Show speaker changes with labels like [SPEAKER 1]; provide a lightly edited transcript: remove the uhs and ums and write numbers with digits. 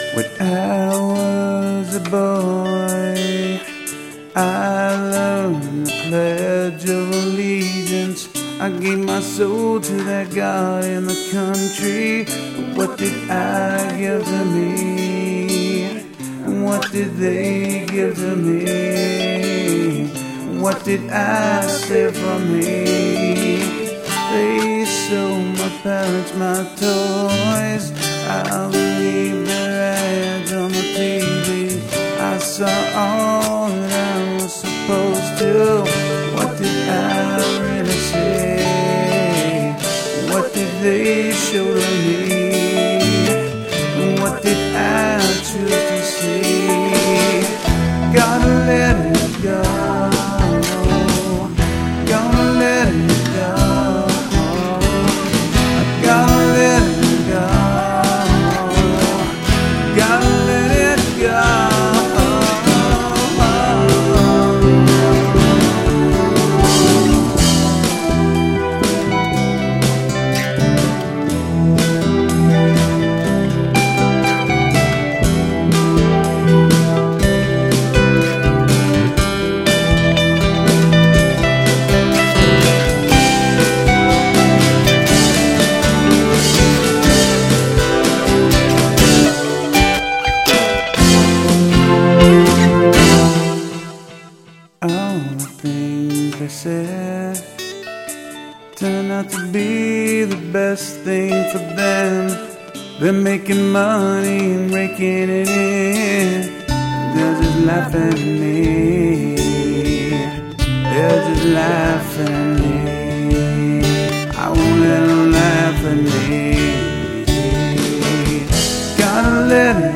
[SPEAKER 1] When I was a boy, I learned the Pledge of Allegiance. I gave my soul to that God in the country. But what did I give to me? And what did they give to me? What did I save from me? They sold my parents my toys. I believe their ads on the TV. I saw all that I was supposed to. What did I really say? What did they show to me? And what did I choose to see? Gotta let it go. Gonna let it go. I gotta let it go. Gotta let it go. All the things they said turned out to be the best thing for them. They're making money and raking it in. They're just laughing at me. They're just laughing at me. I won't let them laugh at me. Gotta let it